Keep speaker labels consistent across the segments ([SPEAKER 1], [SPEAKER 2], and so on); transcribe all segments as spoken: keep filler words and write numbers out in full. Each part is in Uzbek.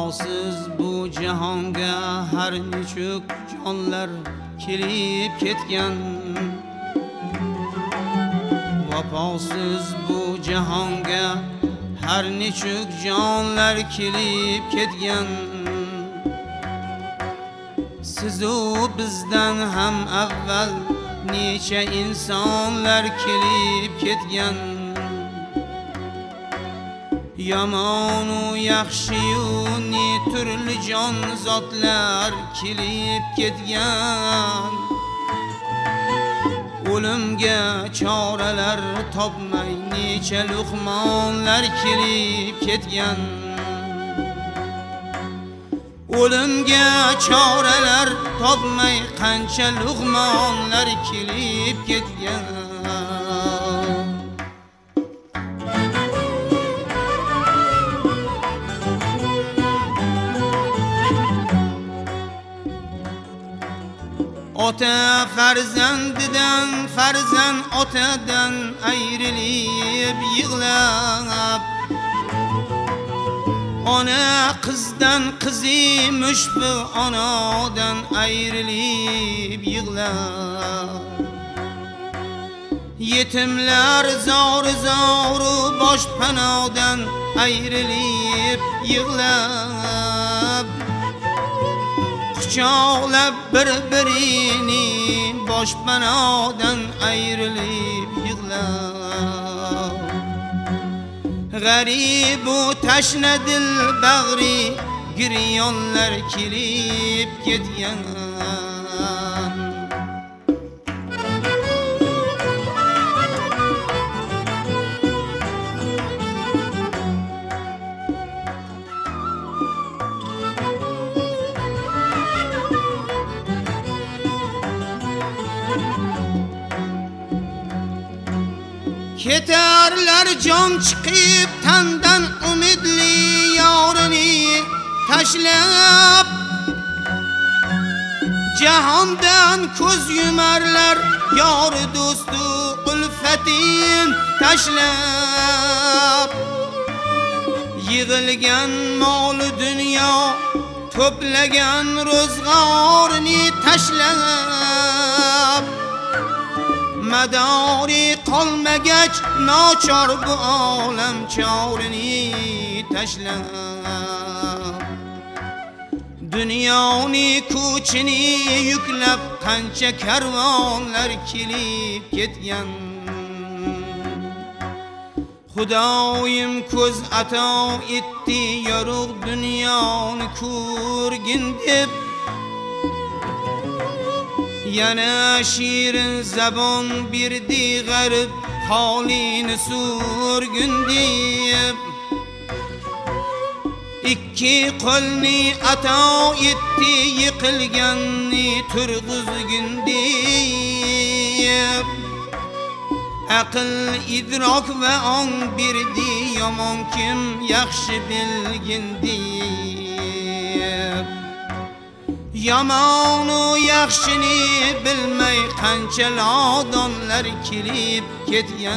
[SPEAKER 1] Vafosiz bu jahonga har nechuk jonlar kelib ketgan. Vafosiz bu jahonga har nechuk jonlar kelib ketgan. Siz u bizdan ham avval necha insonlar kelib ketgan. Yomon u yaxshi u ne turli jon zotlar kelib ketgan. O'limga choralar topmay necha luqmonlar kelib ketgan. O'limga choralar topmay qancha luqmonlar kelib ketgan. Ota farzandidan, farzand otadan ayrilib yig'lab, ona qizdan, qizimush bu onadan ayrilib yig'lab. Yetimlar zor zor boshpanodan ayrilib yig'lab, quchoqlab bir-birini boshpanodan ayrilib yig'lab. G'arib u tashna dil bag'ri giryonlar kelib ketgan. Ketarlar jon chiqib tandan umidli yorini tashlab, jahondan ko'z yumarlar yor do'stu ulfatin tashlab. Yig'ilgan mol dunyo to'plagan ro'zg'orini tashlab, madori qolmagach nochor bu olam chorini tashlab. Dunyoni ko'chini yuklab qancha karvonlar kelib ketgan. Xudoyim ko'z ato etdi yorug' dunyoni ko'rgin deb, yana shirin zabon berdi g'arib holini so'rgin deb. Ikki qo'lni ato etdi yiqilganni turg'izgin deb. Aql idrok va ong berdi yomon kim yaxshi bilgin deb. Yomon u yaxshini bilmay qancha nodonlar kelib ketgan.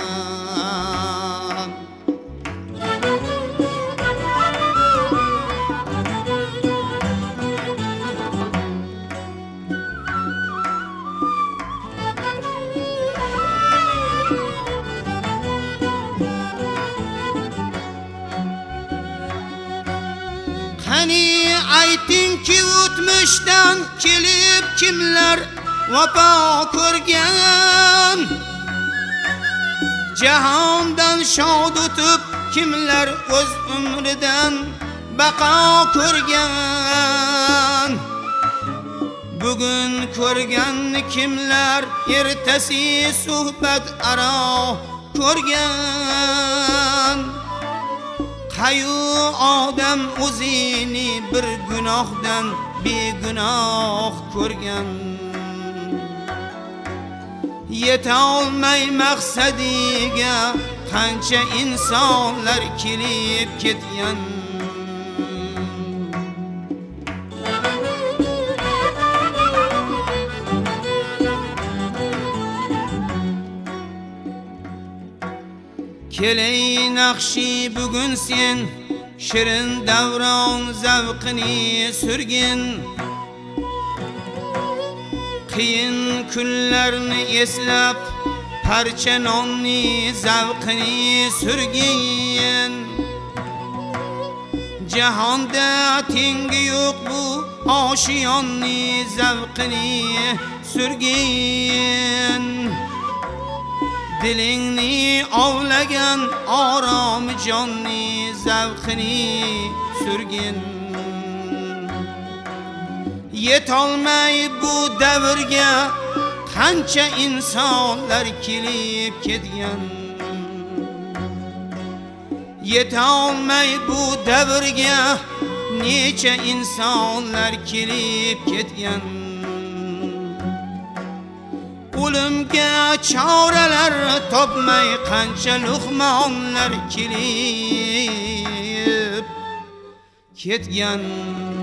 [SPEAKER 1] Qani aytingki o'tmishdan kelib kimlar vafo ko'rgan. Jahondan shod o'tib kimlar o'z umridan baqo ko'rgan. Bugun ko'rganni kimlar ertasi suhbat aro ko'rgan. Hayu odam o'zini bir gunohdan begunoh ko'rgan. Yeta olmay maqsadiga qancha insonlar kelib ketgan. Kelay naqshi bugun sen shirin davron zavqini surgin, qiyin kunlarni eslab parcha nonni zavqini surgin. Jahonda tengi yo'q bu oshiyonni zavqini surgin. Dilingni ovlagan orom jonni zavqini surgin. Yetolmay bu davrga qancha insonlar kelib ketgan. Yetolmay bu davrga necha insonlar kelib ketgan. O'limga choralar topmay qancha luqmonlar kelib ketgan.